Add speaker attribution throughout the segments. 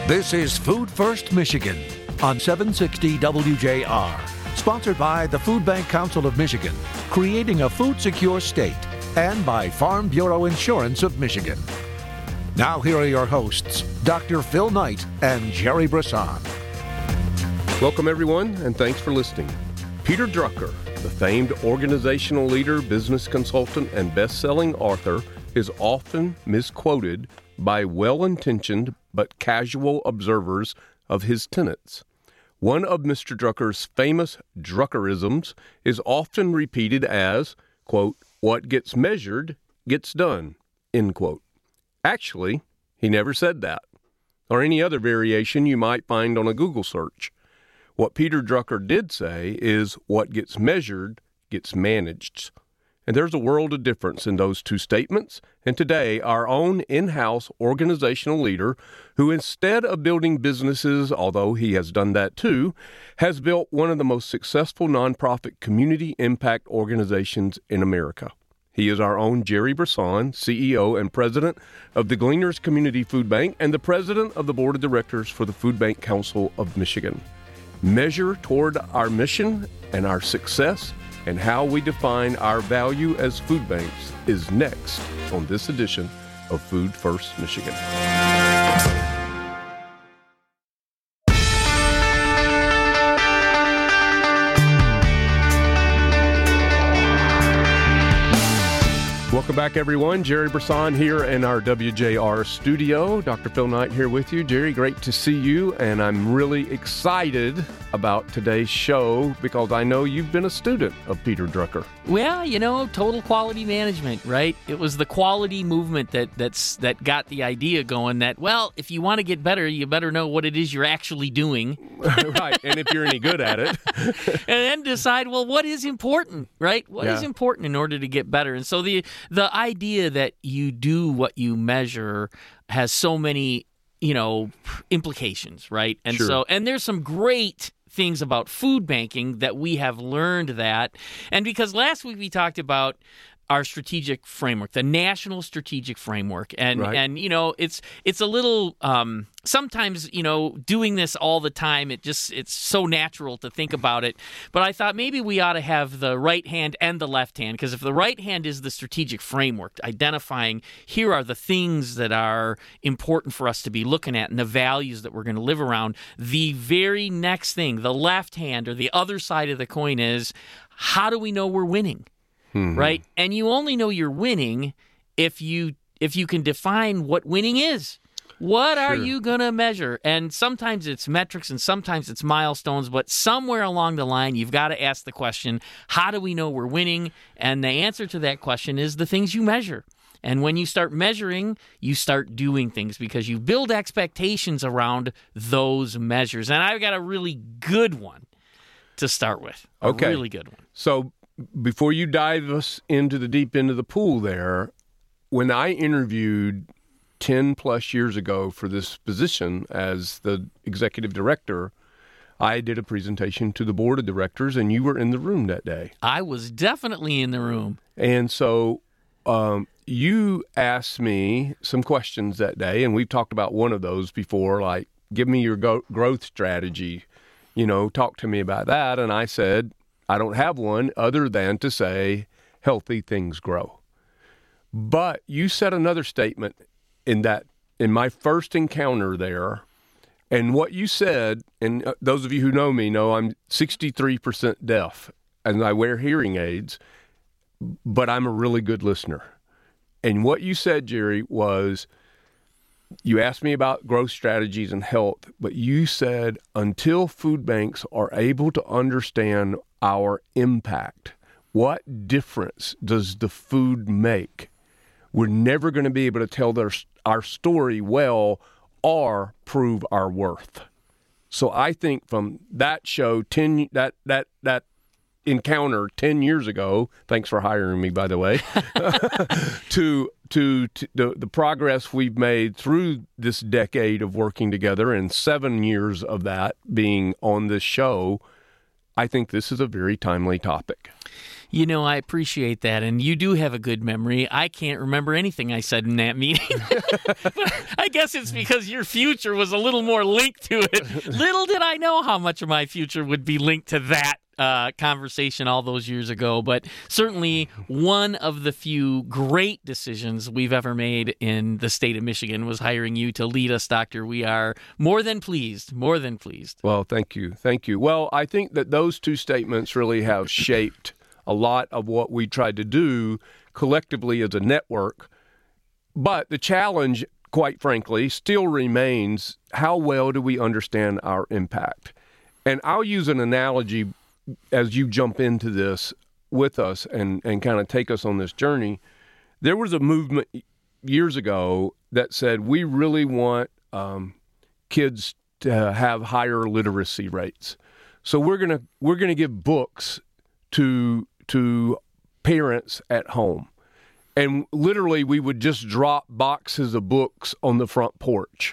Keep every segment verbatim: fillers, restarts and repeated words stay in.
Speaker 1: This is Food First Michigan on seven sixty W J R. Sponsored by the Food Bank Council of Michigan, creating a food-secure state, and by Farm Bureau Insurance of Michigan. Now here are your hosts, Doctor Phil Knight and Jerry Brisson.
Speaker 2: Welcome, everyone, and thanks for listening. Peter Drucker, the famed organizational leader, business consultant, and best-selling author, is often misquoted by well-intentioned but casual observers of his tenets. One of Mister Drucker's famous Druckerisms is often repeated as, quote, "What gets measured gets done," end quote. Actually, he never said that, or any other variation you might find on a Google search. What Peter Drucker did say is, what gets measured gets managed. And there's a world of difference in those two statements. And today, our own in-house organizational leader, who instead of building businesses, although he has done that too, has built one of the most successful nonprofit community impact organizations in America. He is our own Jerry Brisson, C E O and president of the Gleaners Community Food Bank and the president of the board of directors for the Food Bank Council of Michigan. Measure toward our mission and our success and how we define our value as food banks is next on this edition of Food First Michigan. Welcome back, everyone. Jerry Brisson here in our W J R studio. Doctor Phil Knight here with you. Jerry, great to see you, and I'm really excited about today's show because I know you've been a student of Peter Drucker.
Speaker 3: Well, you know, total quality management, right? It was the quality movement that that's that got the idea going that, well, if you want to get better, you better know what it is you're actually doing.
Speaker 2: Right, and if you're any good at it.
Speaker 3: And then decide, well, what is important, right? What
Speaker 2: Yeah.
Speaker 3: is important in order to get better? And so the the idea that you do what you measure has so many, you know, implications, right? And
Speaker 2: Sure.
Speaker 3: so, and there's some great things about food banking that we have learned that. And because last week we talked about our strategic framework, the national strategic framework. And,
Speaker 2: Right.
Speaker 3: and you know, it's it's a little, um, sometimes, you know, doing this all the time, it just, it's so natural to think about it. But I thought maybe we ought to have the right hand and the left hand, because if the right hand is the strategic framework, identifying here are the things that are important for us to be looking at and the values that we're going to live around, the very next thing, the left hand or the other side of the coin is, how do we know we're winning? Mm-hmm. Right? And you only know you're winning if you if you can define what winning is. What
Speaker 2: Sure.
Speaker 3: are you going to measure? And sometimes it's metrics and sometimes it's milestones, but somewhere along the line, you've got to ask the question, how do we know we're winning? And the answer to that question is the things you measure. And when you start measuring, you start doing things because you build expectations around those measures. And I've got a really good one to start with. A
Speaker 2: Okay.
Speaker 3: really good one.
Speaker 2: So before you dive us into the deep end of the pool there, when I interviewed ten plus years ago for this position as the executive director, I did a presentation to the board of directors, and you were in the room that day.
Speaker 3: I was definitely in the room.
Speaker 2: And so um, you asked me some questions that day, and we've talked about one of those before, like, give me your go- growth strategy, you know, talk to me about that. And I said, I don't have one other than to say healthy things grow. But you said another statement in that, in my first encounter there, and what you said, and those of you who know me know I'm sixty-three percent deaf, and I wear hearing aids, but I'm a really good listener. And what you said, Jerry, was you asked me about growth strategies and health, but you said until food banks are able to understand our impact, what difference does the food make? We're never going to be able to tell their, our story well or prove our worth. So I think from that show, ten that that that encounter ten years ago, thanks for hiring me, by the way, to to, to the, the progress we've made through this decade of working together and seven years of that being on this show, I think this is a very timely topic.
Speaker 3: You know, I appreciate that, and you do have a good memory. I can't remember anything I said in that meeting. I guess it's because your future was a little more linked to it. Little did I know how much of my future would be linked to that uh, conversation all those years ago. But certainly one of the few great decisions we've ever made in the state of Michigan was hiring you to lead us, Doctor. We are more than pleased, more than pleased.
Speaker 2: Well, thank you. Thank you. Well, I think that those two statements really have shaped a lot of what we tried to do collectively as a network. But the challenge, quite frankly, still remains, how well do we understand our impact? And I'll use an analogy as you jump into this with us and, and kind of take us on this journey. There was a movement years ago that said we really want um, kids to have higher literacy rates. So we're gonna we're gonna give books to to parents at home. And literally we would just drop boxes of books on the front porch.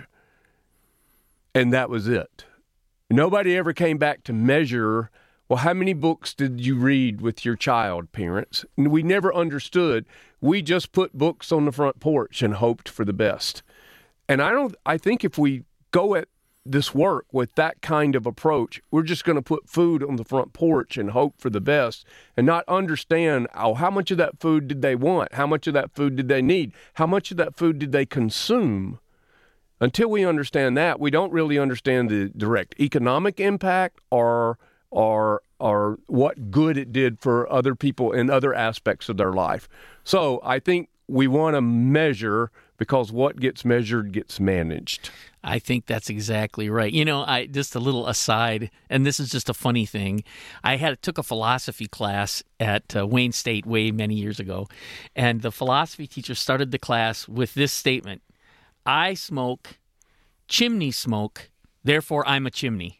Speaker 2: And that was it. Nobody ever came back to measure, well, how many books did you read with your child, parents? And we never understood. We just put books on the front porch and hoped for the best. And I don't I think if we go at this work with that kind of approach, we're just going to put food on the front porch and hope for the best and not understand, oh, how much of that food did they want? How much of that food did they need? How much of that food did they consume? Until we understand that, we don't really understand the direct economic impact or or or what good it did for other people in other aspects of their life. So I think we want to measure, because what gets measured gets managed.
Speaker 3: I think that's exactly right. You know, I just a little aside, and this is just a funny thing. I had took a philosophy class at uh, Wayne State way many years ago, and the philosophy teacher started the class with this statement: "I smoke, chimney smoke, therefore I'm a chimney."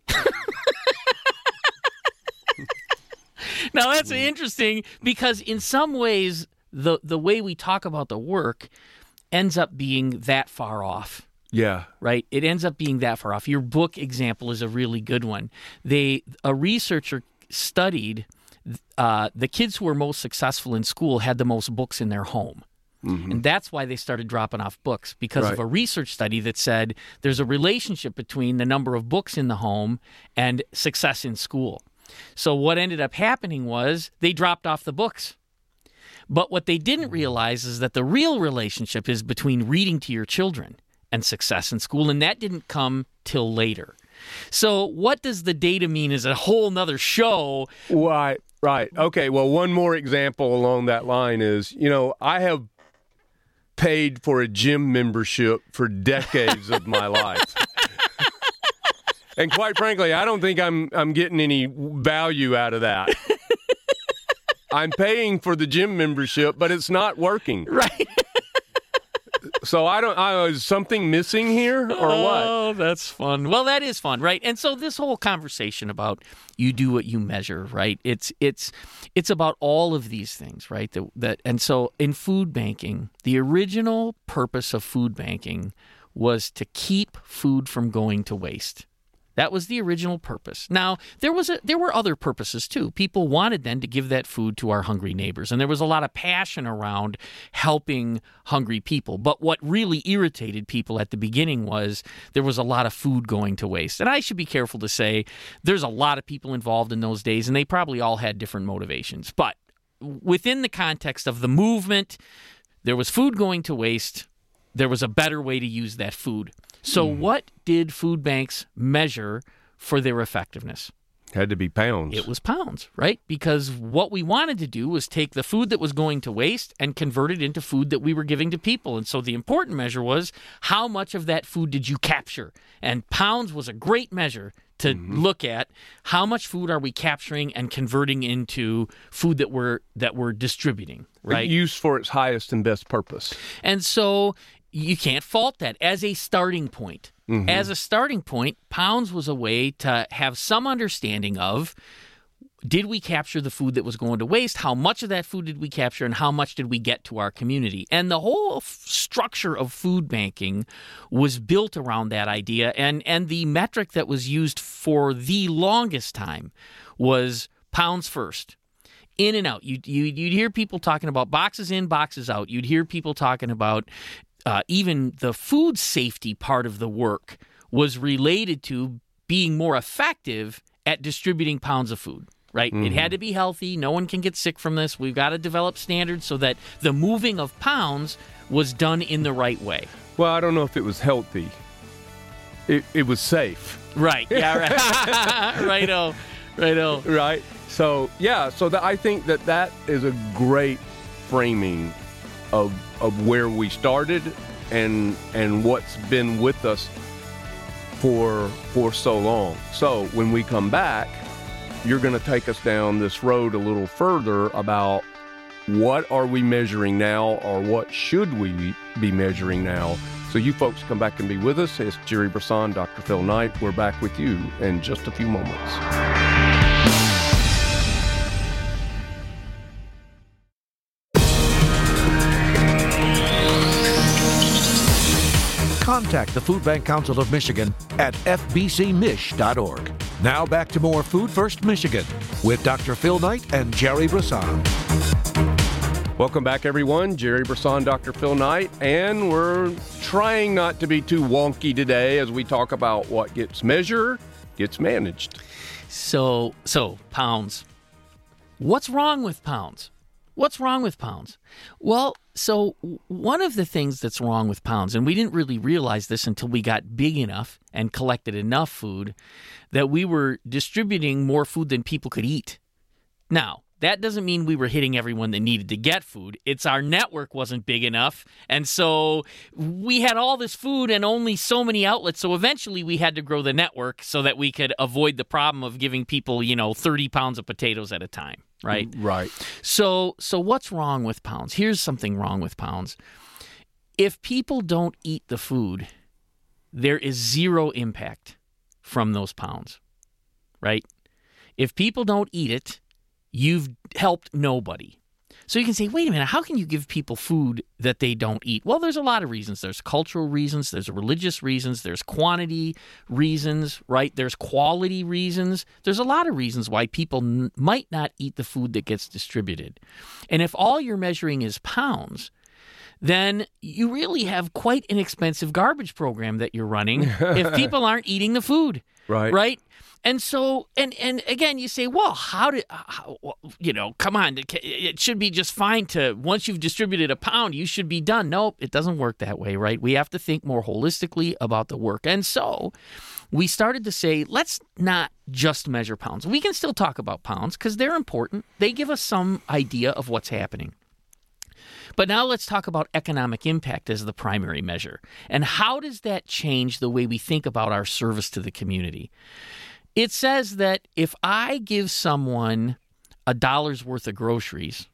Speaker 3: Now that's interesting because in some ways the the way we talk about the work ends up being that far off.
Speaker 2: Yeah.
Speaker 3: Right? It ends up being that far off. Your book example is a really good one. They a researcher studied uh, the kids who were most successful in school had the most books in their home. Mm-hmm. And that's why they started dropping off books, because right. of a research study that said there's a relationship between the number of books in the home and success in school. So what ended up happening was they dropped off the books. But what they didn't realize is that the real relationship is between reading to your children and success in school, and that didn't come till later. So what does the data mean is a whole nother show.
Speaker 2: Right, right. Okay, well, one more example along that line is, you know, I have paid for a gym membership for decades of my life. And quite frankly, I don't think I'm I'm getting any value out of that. I'm paying for the gym membership, but it's not working.
Speaker 3: Right.
Speaker 2: So I don't. I, is something missing here, or what?
Speaker 3: Oh, that's fun. Well, that is fun, right? And so this whole conversation about you do what you measure, right? It's it's it's about all of these things, right? That that and so in food banking, the original purpose of food banking was to keep food from going to waste. That was the original purpose. Now, there was a, there were other purposes, too. People wanted then to give that food to our hungry neighbors, and there was a lot of passion around helping hungry people. But what really irritated people at the beginning was there was a lot of food going to waste. And I should be careful to say there's a lot of people involved in those days, and they probably all had different motivations. But within the context of the movement, there was food going to waste. There was a better way to use that food. So mm. what did food banks measure for their effectiveness?
Speaker 2: Had to be pounds.
Speaker 3: It was pounds, right? Because what we wanted to do was take the food that was going to waste and convert it into food that we were giving to people. And so the important measure was how much of that food did you capture? And pounds was a great measure to mm-hmm. look at how much food are we capturing and converting into food that we're that we're distributing, right?
Speaker 2: Used for its highest and best purpose.
Speaker 3: And so you can't fault that as a starting point. Mm-hmm. As a starting point, pounds was a way to have some understanding of, did we capture the food that was going to waste? How much of that food did we capture, and how much did we get to our community? And the whole f- structure of food banking was built around that idea. And, and the metric that was used for the longest time was pounds first. in and out. You'd, you'd, you'd hear people talking about boxes in, boxes out. You'd hear people talking about uh, even the food safety part of the work was related to being more effective at distributing pounds of food, right? Mm-hmm. It had to be healthy. No one can get sick from this. We've got to develop standards so that the moving of pounds was done in the right way.
Speaker 2: Well, I don't know if it was healthy. It, it was safe.
Speaker 3: Right. Yeah, right. Righto. Righto.
Speaker 2: Right. So, yeah, so that, I think that that is a great framing of of where we started and and what's been with us for for so long. So when we come back, you're going to take us down this road a little further about what are we measuring now, or what should we be measuring now. So you folks come back and be with us. It's Jerry Brisson, Doctor Phil Knight. We're back with you in just a few moments.
Speaker 1: Contact the Food Bank Council of Michigan at f b c mich dot org. Now back to more Food First Michigan with Doctor Phil Knight and Jerry Brisson.
Speaker 2: Welcome back, everyone. Jerry Brisson, Doctor Phil Knight, and we're trying not to be too wonky today as we talk about what gets measured, gets managed.
Speaker 3: So, so pounds. What's wrong with pounds? What's wrong with pounds? Well, so one of the things that's wrong with pounds, and we didn't really realize this until we got big enough and collected enough food, that we were distributing more food than people could eat. Now, that doesn't mean we were hitting everyone that needed to get food. It's our network wasn't big enough, and so we had all this food and only so many outlets, so eventually we had to grow the network so that we could avoid the problem of giving people, you know, thirty pounds of potatoes at a time, right?
Speaker 2: Right.
Speaker 3: So, so what's wrong with pounds? Here's something wrong with pounds. If people don't eat the food, there is zero impact from those pounds, right? If people don't eat it, you've helped nobody. So you can say, wait a minute, how can you give people food that they don't eat? Well, there's a lot of reasons. There's cultural reasons, there's religious reasons, there's quantity reasons, right? There's quality reasons. There's a lot of reasons why people n- might not eat the food that gets distributed. And if all you're measuring is pounds, then you really have quite an expensive garbage program that you're running if people aren't eating the food.
Speaker 2: Right.
Speaker 3: Right? And so, and, and again, you say, well, how did, how, you know, come on, it should be just fine to, once you've distributed a pound, you should be done. Nope, it doesn't work that way, right? We have to think more holistically about the work. And so we started to say, let's not just measure pounds. We can still talk about pounds because they're important. They give us some idea of what's happening. But now let's talk about economic impact as the primary measure. And how does that change the way we think about our service to the community? It says that if I give someone a dollar's worth of groceries,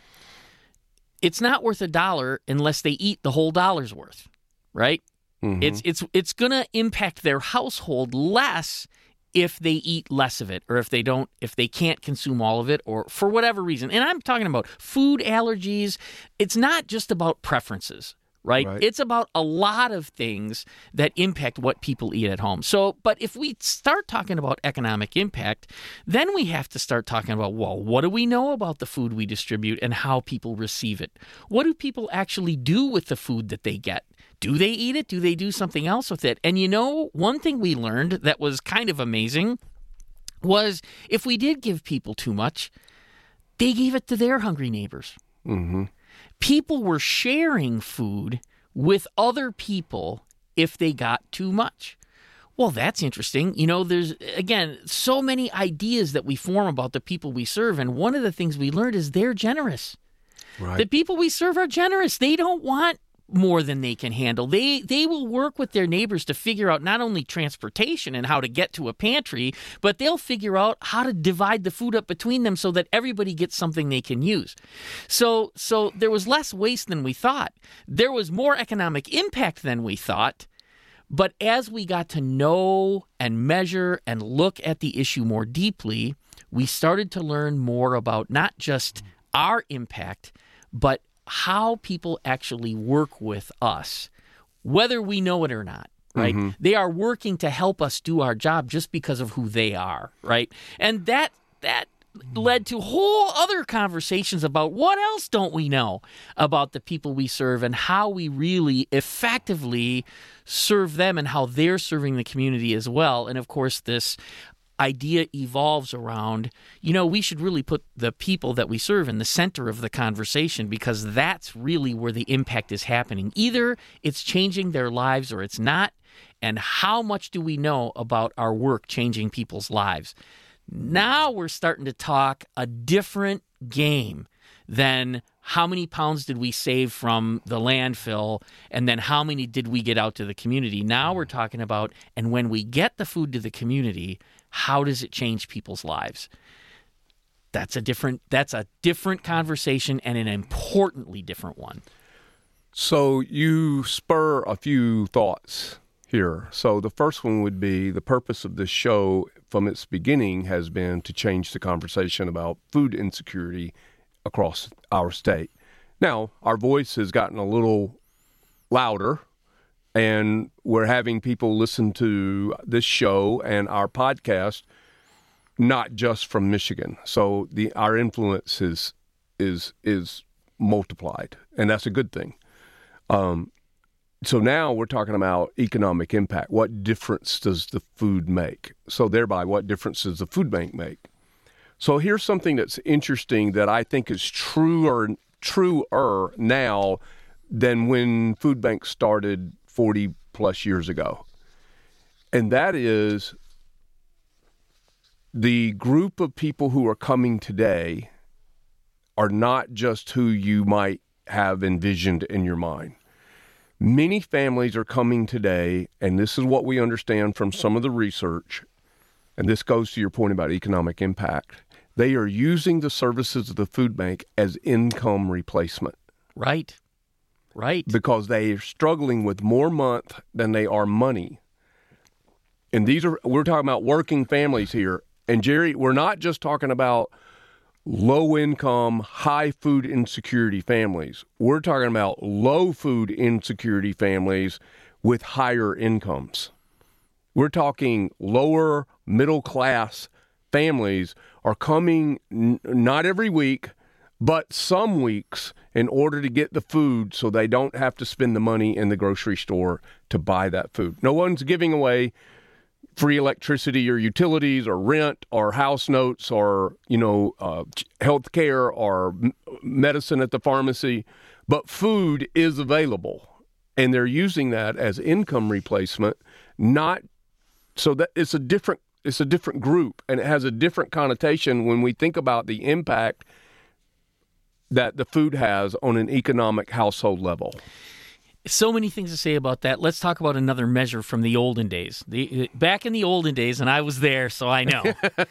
Speaker 3: it's not worth a dollar unless they eat the whole dollar's worth, right? Mm-hmm. It's it's it's going to impact their household less if they eat less of it, or if they don't, if they can't consume all of it, or for whatever reason. And I'm talking about food allergies. It's not just about preferences. Right? right? It's about a lot of things that impact what people eat at home. So, but if we start talking about economic impact, then we have to start talking about, well, what do we know about the food we distribute and how people receive it? What do people actually do with the food that they get? Do they eat it? Do they do something else with it? And you know, one thing we learned that was kind of amazing was if we did give people too much, they gave it to their hungry neighbors.
Speaker 2: Mm-hmm.
Speaker 3: People were sharing food with other people if they got too much. Well, that's interesting. You know, there's, again, so many ideas that we form about the people we serve. And one of the things we learned is they're generous.
Speaker 2: Right.
Speaker 3: The people we serve are generous. They don't want more than they can handle. They they will work with their neighbors to figure out not only transportation and how to get to a pantry, but they'll figure out how to divide the food up between them so that everybody gets something they can use. So so there was less waste than we thought. There was more economic impact than we thought. But as we got to know and measure and look at the issue more deeply, we started to learn more about not just our impact, but how people actually work with us, whether we know it or not, right? Mm-hmm. They are working to help us do our job just because of who they are, right? And that that led to whole other conversations about what else don't we know about the people we serve and how we really effectively serve them and how they're serving the community as well. And of course, this idea evolves around, you know, we should really put the people that we serve in the center of the conversation, because that's really where the impact is happening. Either it's changing their lives or it's not. And how much do we know about our work changing people's lives? Now we're starting to talk a different game than how many pounds did we save from the landfill and then how many did we get out to the community. Now we're talking about, and when we get the food to the community, how does it change people's lives? That's a different that's a different conversation, and an importantly different one.
Speaker 2: So you spur a few thoughts here. So the first one would be, the purpose of this show from its beginning has been to change the conversation about food insecurity across our state. Now, our voice has gotten a little louder, and we're having people listen to this show and our podcast not just from Michigan. So the our influence is is is multiplied, and that's a good thing. Um, so now we're talking about economic impact. What difference does the food make? So thereby, what difference does the food bank make? So here's something that's interesting that I think is truer, truer now than when food banks started forty plus years ago. And that is the group of people who are coming today are not just who you might have envisioned in your mind. Many families are coming today, and this is what we understand from some of the research, and this goes to your point about economic impact. They are using the services of the food bank as income replacement.
Speaker 3: Right. Right.
Speaker 2: Because they are struggling with more month than they are money. And these are, we're talking about working families here. And Jerry, we're not just talking about low income, high food insecurity families. We're talking about low food insecurity families with higher incomes. We're talking lower middle class families are coming n- not every week, but some weeks in order to get the food so they don't have to spend the money in the grocery store to buy that food. No one's giving away free electricity or utilities or rent or house notes or, you know, uh, health care or m- medicine at the pharmacy, but food is available. And they're using that as income replacement, not so that it's a different it's a different group, and it has a different connotation when we think about the impact that the food has on an economic household level.
Speaker 3: So many things to say about that. Let's talk about another measure from the olden days. The, back in the olden days, and I was there, so I know.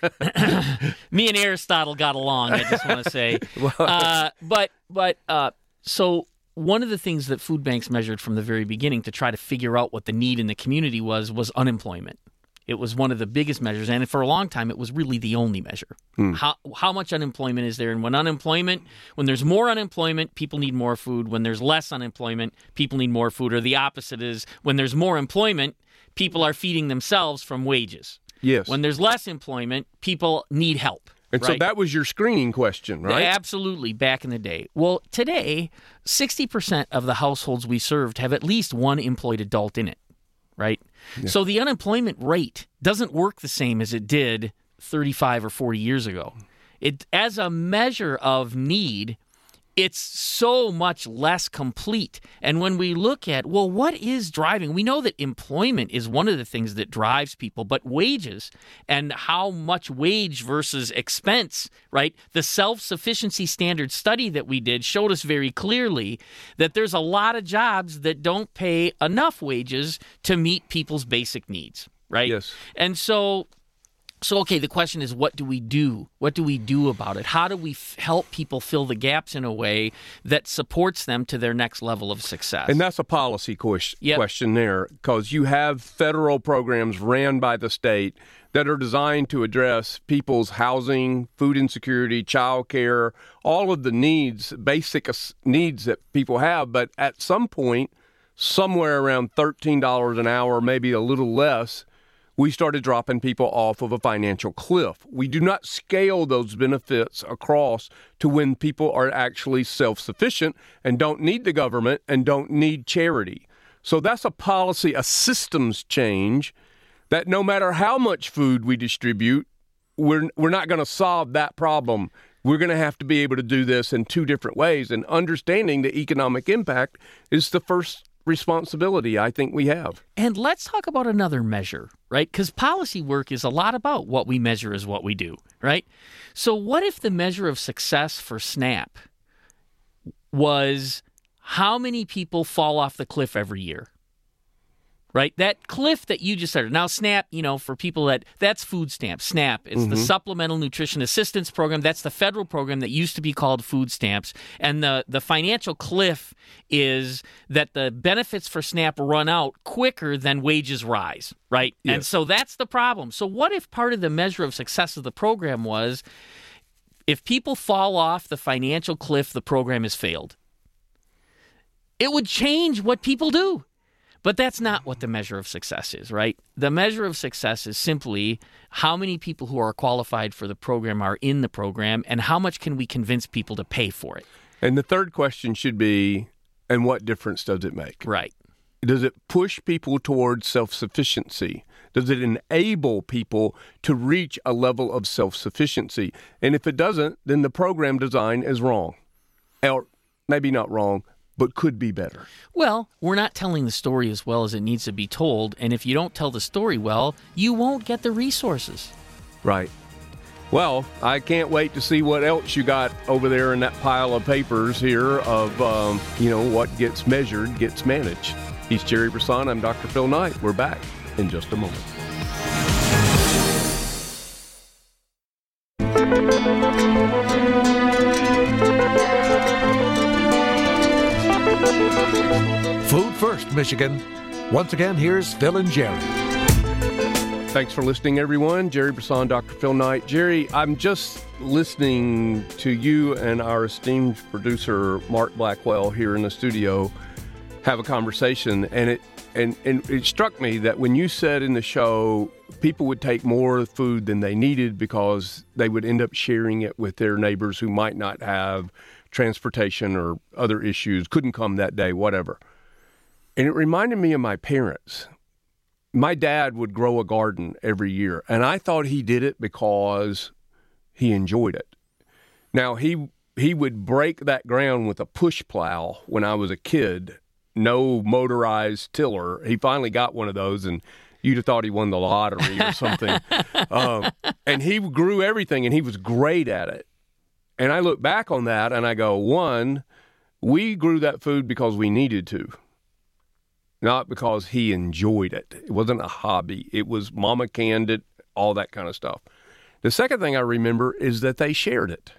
Speaker 3: Me and Aristotle got along, I just want to say. Uh, but but uh, so one of the things that food banks measured from the very beginning to try to figure out what the need in the community was, was unemployment. It was one of the biggest measures, and for a long time, it was really the only measure. Mm. How how much unemployment is there? And when unemployment, when there's more unemployment, people need more food. When there's less unemployment, people need more food. Or the opposite is, when there's more employment, people are feeding themselves from wages.
Speaker 2: Yes.
Speaker 3: When there's less employment, people need help.
Speaker 2: And right? So that was your screening question, right?
Speaker 3: Absolutely, back in the day. Well, today, sixty percent of the households we served have at least one employed adult in it. Right? Yeah. So the unemployment rate doesn't work the same as it did thirty-five or forty years ago. It, as a measure of need, it's so much less complete. And when we look at, well, what is driving? We know that employment is one of the things that drives people, but wages and how much wage versus expense, right? The self-sufficiency standard study that we did showed us very clearly that there's a lot of jobs that don't pay enough wages to meet people's basic needs, right?
Speaker 2: Yes.
Speaker 3: And so... So, okay, the question is, what do we do? What do we do about it? How do we f- help people fill the gaps in a way that supports them to their next level of success?
Speaker 2: And that's a policy question,
Speaker 3: yep.
Speaker 2: question there, because you have federal programs ran by the state that are designed to address people's housing, food insecurity, child care, all of the needs, basic needs that people have. But at some point, somewhere around thirteen dollars an hour, maybe a little less, we started dropping people off of a financial cliff. We do not scale those benefits across to when people are actually self-sufficient and don't need the government and don't need charity. So that's a policy, a systems change that no matter how much food we distribute, we're we're not going to solve that problem. We're going to have to be able to do this in two different ways. And understanding the economic impact is the first responsibility I think we have.
Speaker 3: And let's talk about another measure, right? Because policy work is a lot about what we measure is what we do, right? So what if the measure of success for SNAP was how many people fall off the cliff every year? Right? That cliff that you just started. Now, SNAP, you know, for people that, that's food stamps. SNAP, it's mm-hmm. the Supplemental Nutrition Assistance Program. That's the federal program that used to be called food stamps. And the, the financial cliff is that the benefits for SNAP run out quicker than wages rise, right? Yes. And so that's the problem. So what if part of the measure of success of the program was if people fall off the financial cliff, the program has failed? It would change what people do. But that's not what the measure of success is, right? The measure of success is simply how many people who are qualified for the program are in the program and how much can we convince people to pay for it.
Speaker 2: And the third question should be, and what difference does it make?
Speaker 3: Right.
Speaker 2: Does it push people towards self-sufficiency? Does it enable people to reach a level of self-sufficiency? And if it doesn't, then the program design is wrong. Or maybe not wrong, but could be better.
Speaker 3: Well, we're not telling the story as well as it needs to be told, and if you don't tell the story well, you won't get the resources.
Speaker 2: Right. Well, I can't wait to see what else you got over there in that pile of papers here of, um, you know, what gets measured gets managed. He's Jerry Brisson. I'm Doctor Phil Knight. We're back in just a moment.
Speaker 1: Food First, Michigan. Once again, here's Phil and Jerry.
Speaker 2: Thanks for listening, everyone. Jerry Brisson, Doctor Phil Knight. Jerry, I'm just listening to you and our esteemed producer, Mark Blackwell, here in the studio have a conversation, and it and, and it struck me that when you said in the show people would take more food than they needed because they would end up sharing it with their neighbors who might not have transportation or other issues, couldn't come that day, whatever. And it reminded me of my parents. My dad would grow a garden every year, and I thought he did it because he enjoyed it. Now, he he would break that ground with a push plow when I was a kid, no motorized tiller. He finally got one of those, and you'd have thought he won the lottery or something. um, and he grew everything, and he was great at it. And I look back on that, and I go, one, we grew that food because we needed to. Not because he enjoyed it. It wasn't a hobby. It was mama canned it, all that kind of stuff. The second thing I remember is that they shared it.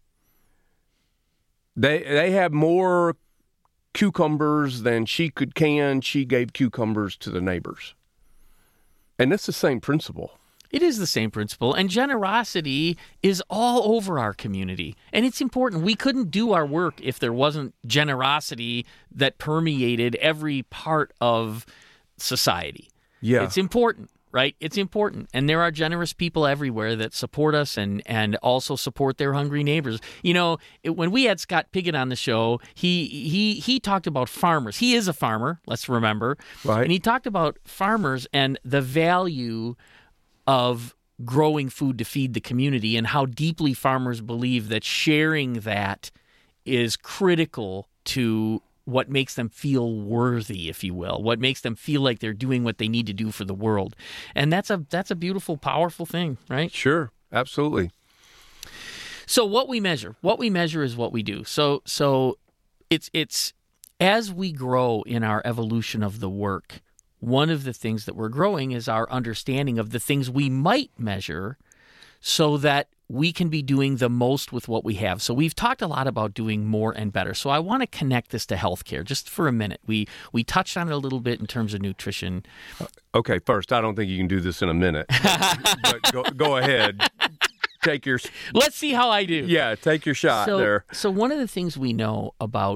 Speaker 2: They they had more cucumbers than she could can. She gave cucumbers to the neighbors. And that's the same principle.
Speaker 3: It is the same principle, and generosity is all over our community, and it's important. We couldn't do our work if there wasn't generosity that permeated every part of society.
Speaker 2: Yeah.
Speaker 3: It's important, right? It's important, and there are generous people everywhere that support us and, and also support their hungry neighbors. You know, it, when we had Scott Piggott on the show, he he he talked about farmers. He is a farmer, let's remember.
Speaker 2: Right.
Speaker 3: And he talked about farmers and the value of growing food to feed the community and how deeply farmers believe that sharing that is critical to what makes them feel worthy, if you will, what makes them feel like they're doing what they need to do for the world. And that's a that's a beautiful, powerful thing, right?
Speaker 2: Sure, absolutely.
Speaker 3: So what we measure, what we measure is what we do. So so it's it's as we grow in our evolution of the work, one of the things that we're growing is our understanding of the things we might measure so that we can be doing the most with what we have. So we've talked a lot about doing more and better. So I want to connect this to healthcare just for a minute. We we touched on it a little bit in terms of nutrition.
Speaker 2: Okay, first, I don't think you can do this in a minute. But go, go ahead. Take your...
Speaker 3: Let's see how I do.
Speaker 2: Yeah, take your shot
Speaker 3: so,
Speaker 2: there.
Speaker 3: So one of the things we know about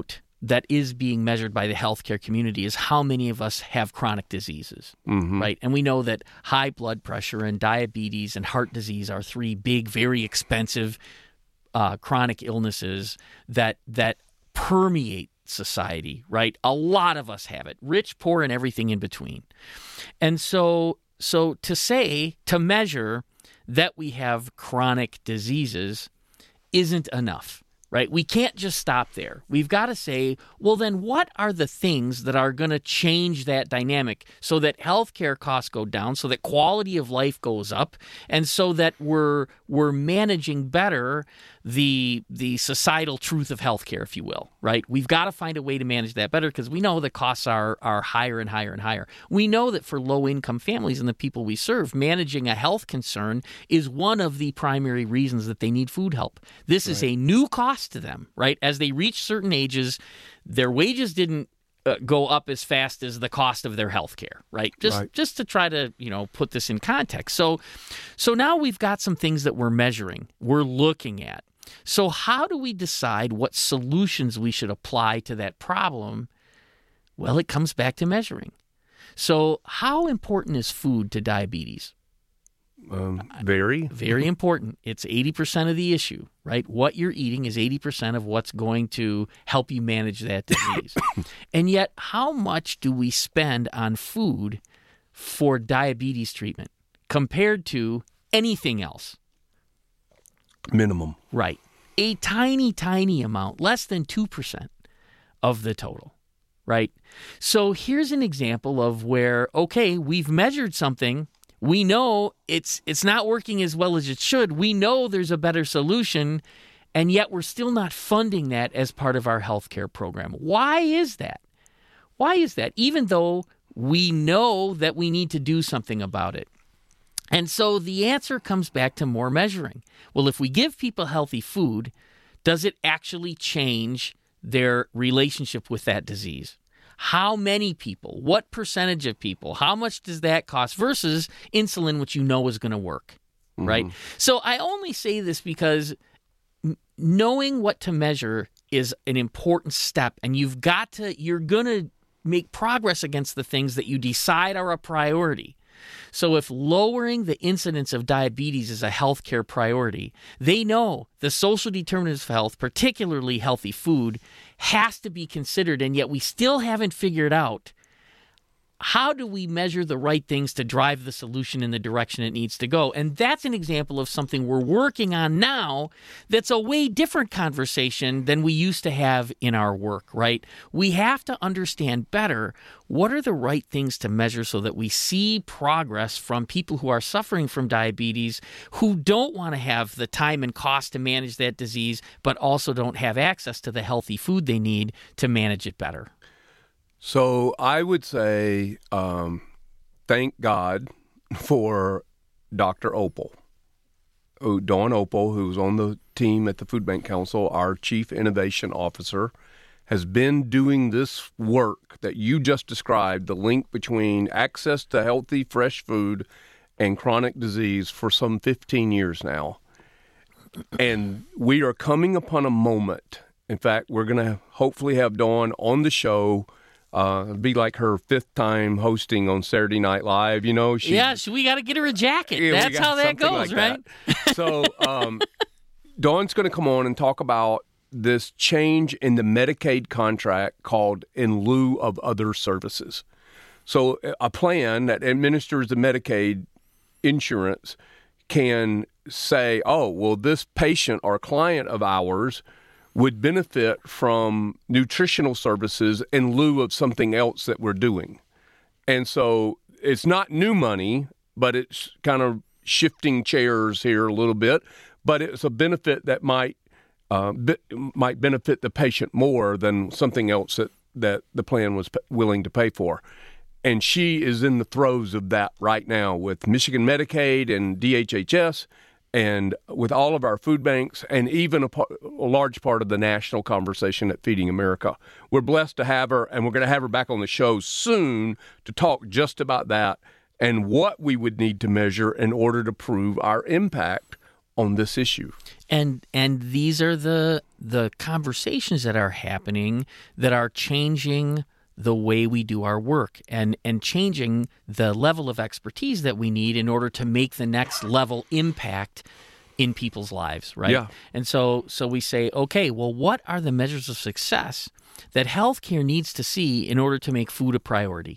Speaker 3: that is being measured by the healthcare community is how many of us have chronic diseases, mm-hmm. right? And we know that high blood pressure and diabetes and heart disease are three big, very expensive uh, chronic illnesses that that permeate society, right? A lot of us have it, rich, poor, and everything in between. And so, so to say, to measure that we have chronic diseases isn't enough. Right? We can't just stop there. We've got to say, well, then what are the things that are going to change that dynamic so that healthcare costs go down, so that quality of life goes up, and so that we're we're managing better the the societal truth of healthcare, if you will, right? We've got to find a way to manage that better because we know the costs are are higher and higher and higher. We know that for low-income families and the people we serve, managing a health concern is one of the primary reasons that they need food help. This right. is a new cost to them, right? As they reach certain ages, their wages didn't uh, go up as fast as the cost of their health care, right? Just
Speaker 2: right.
Speaker 3: just to try to, you know, put this in context. So so now we've got some things that we're measuring, we're looking at. So how do we decide what solutions we should apply to that problem? Well, it comes back to measuring. So how important is food to diabetes?
Speaker 2: Um, very.
Speaker 3: Very important. It's eighty percent of the issue, right? What you're eating is eighty percent of what's going to help you manage that disease. And yet, how much do we spend on food for diabetes treatment compared to anything else?
Speaker 2: Minimum.
Speaker 3: Right. A tiny, tiny amount, less than two percent of the total, right? So here's an example of where, okay, we've measured something. We know it's it's not working as well as it should. We know there's a better solution, and yet we're still not funding that as part of our healthcare program. Why is that? Why is that? Even though we know that we need to do something about it. And so the answer comes back to more measuring. Well, if we give people healthy food, does it actually change their relationship with that disease? How many people? What percentage of people? How much does that cost versus insulin, which you know is going to work, mm-hmm. right? So I only say this because knowing what to measure is an important step, and you've got to, you're going to make progress against the things that you decide are a priority. So if lowering the incidence of diabetes is a healthcare priority, they know the social determinants of health, particularly healthy food, has to be considered, and yet we still haven't figured out how do we measure the right things to drive the solution in the direction it needs to go. And that's an example of something we're working on now that's a way different conversation than we used to have in our work, right? We have to understand better what are the right things to measure so that we see progress from people who are suffering from diabetes, who don't want to have the time and cost to manage that disease, but also don't have access to the healthy food they need to manage it better.
Speaker 2: So I would say um, thank God for Doctor Opal, oh, Dawn Opal, who's on the team at the Food Bank Council, our Chief Innovation Officer, has been doing this work that you just described, the link between access to healthy, fresh food and chronic disease for some fifteen years now. And we are coming upon a moment. In fact, we're going to hopefully have Dawn on the show. Uh, it'd be like her fifth time hosting on Saturday Night Live, you know. She,
Speaker 3: yeah, so we got to get her a jacket.
Speaker 2: Yeah,
Speaker 3: That's how that goes,
Speaker 2: like
Speaker 3: right?
Speaker 2: That. So um, Dawn's going to come on and talk about this change in the Medicaid contract called In Lieu of Other Services. So a plan that administers the Medicaid insurance can say, oh, well, this patient or client of ours would benefit from nutritional services in lieu of something else that we're doing. And so it's not new money, but it's kind of shifting chairs here a little bit, but it's a benefit that might uh, be, might benefit the patient more than something else that, that the plan was p- willing to pay for. And she is in the throes of that right now with Michigan Medicaid and D H H S, and with all of our food banks, and even a, part, a large part of the national conversation at Feeding America. We're blessed to have her, and we're going to have her back on the show soon to talk just about that and what we would need to measure in order to prove our impact on this issue.
Speaker 3: And and these are the the conversations that are happening that are changing the way we do our work and, and changing the level of expertise that we need in order to make the next level impact in people's lives, right?
Speaker 2: Yeah.
Speaker 3: And so so we say, okay, well, what are the measures of success that healthcare needs to see in order to make food a priority?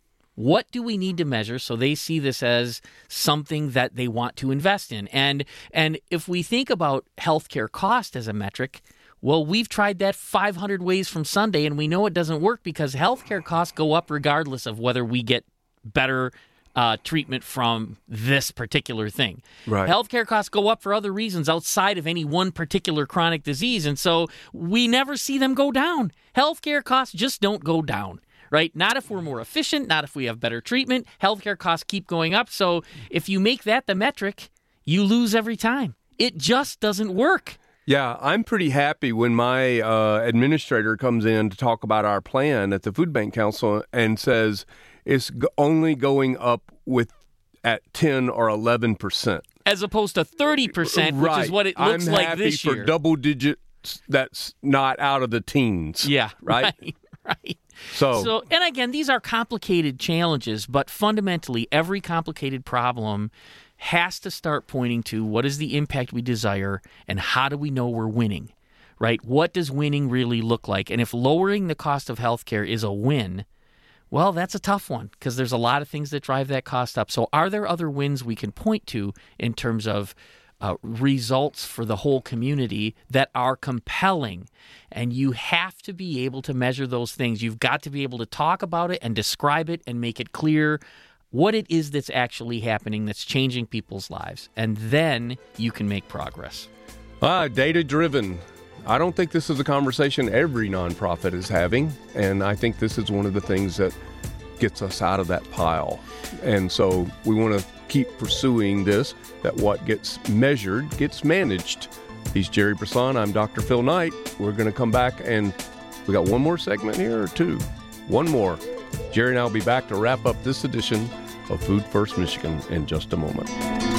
Speaker 3: What do we need to measure so they see this as something that they want to invest in? And and if we think about healthcare cost as a metric, well, we've tried that five hundred ways from Sunday, and we know it doesn't work because healthcare costs go up regardless of whether we get better uh, treatment from this particular thing.
Speaker 2: Right.
Speaker 3: Healthcare costs go up for other reasons outside of any one particular chronic disease, and so we never see them go down. Healthcare costs just don't go down. Right? Not if we're more efficient, not if we have better treatment. Healthcare costs keep going up. So if you make that the metric, you lose every time. It just doesn't work.
Speaker 2: Yeah, I'm pretty happy when my uh, administrator comes in to talk about our plan at the Food Bank Council and says it's g- only going up with at ten or eleven percent.
Speaker 3: As opposed to thirty percent,
Speaker 2: Right.
Speaker 3: which is what it looks
Speaker 2: I'm
Speaker 3: like
Speaker 2: happy
Speaker 3: this year.
Speaker 2: for double digits that's not out of the teens.
Speaker 3: Yeah,
Speaker 2: Right?
Speaker 3: right, right.
Speaker 2: So,
Speaker 3: So, and again, these are complicated challenges, but fundamentally, every complicated problem has to start pointing to what is the impact we desire and how do we know we're winning, right? What does winning really look like? And if lowering the cost of healthcare is a win, well, that's a tough one because there's a lot of things that drive that cost up. So are there other wins we can point to in terms of Uh, results for the whole community that are compelling? And you have to be able to measure those things. You've got to be able to talk about it and describe it and make it clear what it is that's actually happening that's changing people's lives. And then you can make progress.
Speaker 2: ah, data-driven. I don't think this is a conversation every nonprofit is having, and I think this is one of the things that gets us out of that pile. And so we want to keep pursuing this, that what gets measured gets managed. He's Jerry Brisson. I'm Doctor Phil Knight. We're going to come back, and we got one more segment here or two? One more. Jerry and I will be back to wrap up this edition of Food First Michigan in just a moment.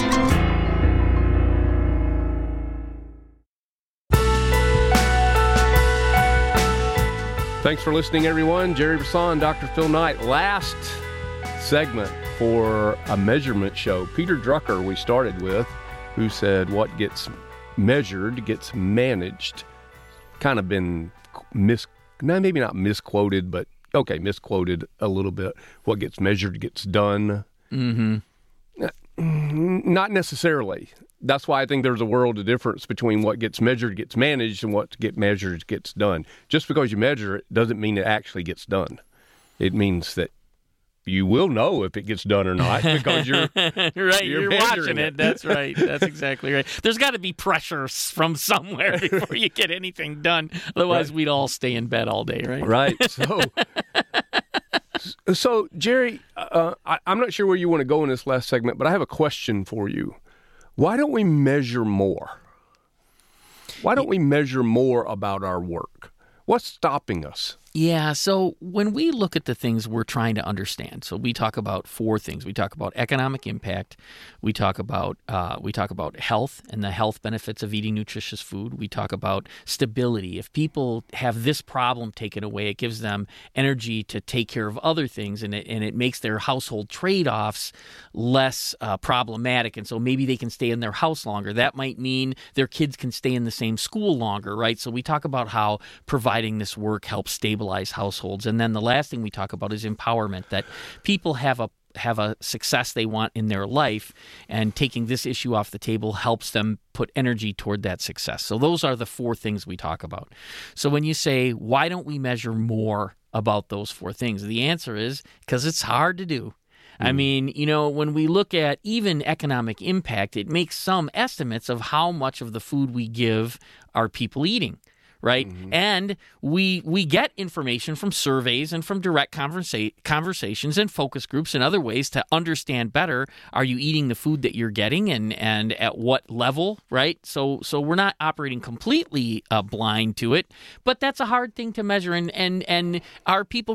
Speaker 2: Thanks for listening, everyone. Jerry Brisson, Doctor Phil Knight. Last segment for a measurement show. Peter Drucker, we started with, who said what gets measured gets managed. Kind of been mis, no, maybe not misquoted, but okay, misquoted a little bit. What gets measured gets done.
Speaker 3: Mm-hmm.
Speaker 2: Not necessarily. That's why I think there's a world of difference between what gets measured gets managed and what gets measured gets done. Just because you measure it doesn't mean it actually gets done. It means that you will know if it gets done or not because you're
Speaker 3: right.
Speaker 2: You're,
Speaker 3: You're, watching it.
Speaker 2: it.
Speaker 3: That's right. That's exactly right. There's got to be pressure from somewhere before you get anything done. Otherwise,
Speaker 2: Right.
Speaker 3: we'd all stay in bed all day, right?
Speaker 2: right. So, so Jerry, uh, I, I'm not sure where you want to go in this last segment, but I have a question for you. Why don't we measure more? Why don't we measure more about our work? What's stopping us?
Speaker 3: Yeah, so when we look at the things we're trying to understand, so we talk about four things. We talk about economic impact. We talk about uh, we talk about health and the health benefits of eating nutritious food. We talk about stability. If people have this problem taken away, it gives them energy to take care of other things, and it and it makes their household trade-offs less uh, problematic. And so maybe they can stay in their house longer. That might mean their kids can stay in the same school longer, right? So we talk about how providing this work helps stabilize households. And then the last thing we talk about is empowerment, that people have a have a success they want in their life, and taking this issue off the table helps them put energy toward that success. So those are the four things we talk about. So when you say, why don't we measure more about those four things? The answer is because it's hard to do. I mean, you know, when we look at even economic impact, it makes some estimates of how much of the food we give are people eating. Right. Mm-hmm. And we we get information from surveys and from direct conversa- conversations and focus groups and other ways to understand better, are you eating the food that you're getting and, and at what level? Right. So so we're not operating completely uh, blind to it, but that's a hard thing to measure. And, and, and are people going to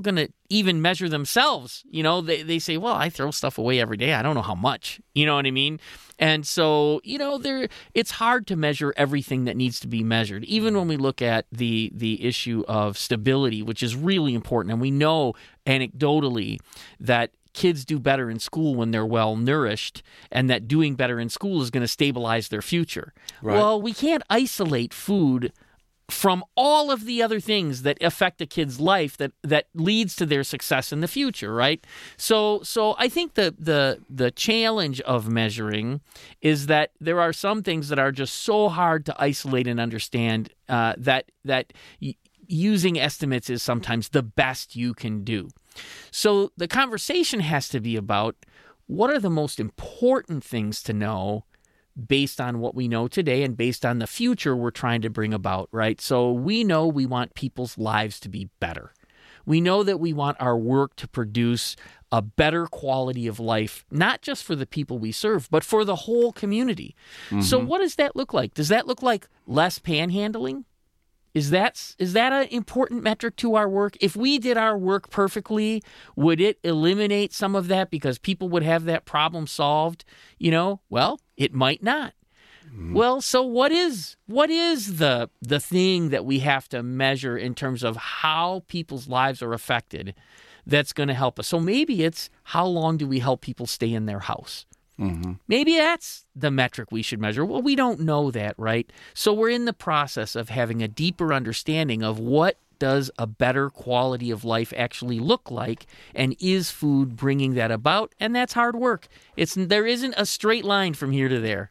Speaker 3: even measure themselves. You know, they, they say, well, I throw stuff away every day. I don't know how much. You know what I mean? And so, you know, there it's hard to measure everything that needs to be measured, even when we look at the the issue of stability, which is really important. And we know anecdotally that kids do better in school when they're well nourished, and that doing better in school is going to stabilize their future. Right. Well, we can't isolate food from all of the other things that affect a kid's life that, that leads to their success in the future, right? So so I think the, the the challenge of measuring is that there are some things that are just so hard to isolate and understand uh, that that y- using estimates is sometimes the best you can do. So the conversation has to be about what are the most important things to know based on what we know today and based on the future we're trying to bring about, right? So we know we want people's lives to be better. We know that we want our work to produce a better quality of life, not just for the people we serve, but for the whole community. Mm-hmm. So what does that look like? Does that look like less panhandling? Is that is that an important metric to our work? If we did our work perfectly, would it eliminate some of that because people would have that problem solved? You know, well, it might not. Mm-hmm. Well, so what is what is the the thing that we have to measure in terms of how people's lives are affected that's going to help us? So maybe it's how long do we help people stay in their house? Mm-hmm. Maybe that's the metric we should measure. Well, we don't know that, right? So we're in the process of having a deeper understanding of what does a better quality of life actually look like, and is food bringing that about? And that's hard work. It's there isn't a straight line from here to there.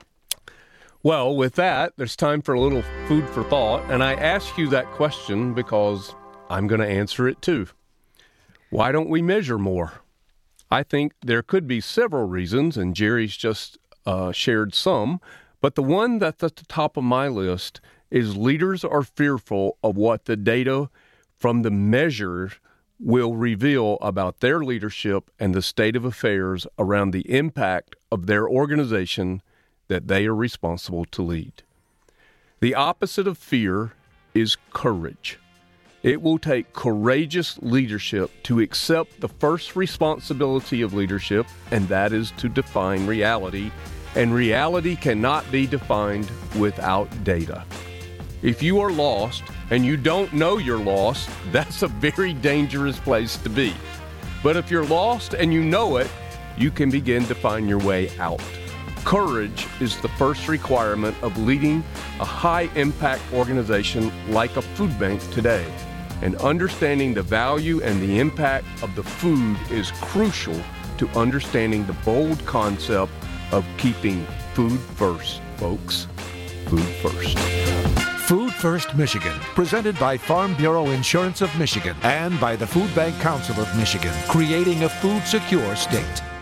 Speaker 2: Well, with that, there's time for a little food for thought, and I ask you that question because I'm going to answer it too. Why don't we measure more? I think there could be several reasons, and Jerry's just uh, shared some, but the one that's at the top of my list is leaders are fearful of what the data from the measures will reveal about their leadership and the state of affairs around the impact of their organization that they are responsible to lead. The opposite of fear is courage. It will take courageous leadership to accept the first responsibility of leadership, and that is to define reality. And reality cannot be defined without data. If you are lost and you don't know you're lost, that's a very dangerous place to be. But if you're lost and you know it, you can begin to find your way out. Courage is the first requirement of leading a high-impact organization like a food bank today. And understanding the value and the impact of the food is crucial to understanding the bold concept of keeping food first, folks. Food first.
Speaker 1: Food First Michigan, presented by Farm Bureau Insurance of Michigan and by the Food Bank Council of Michigan, creating a food secure state.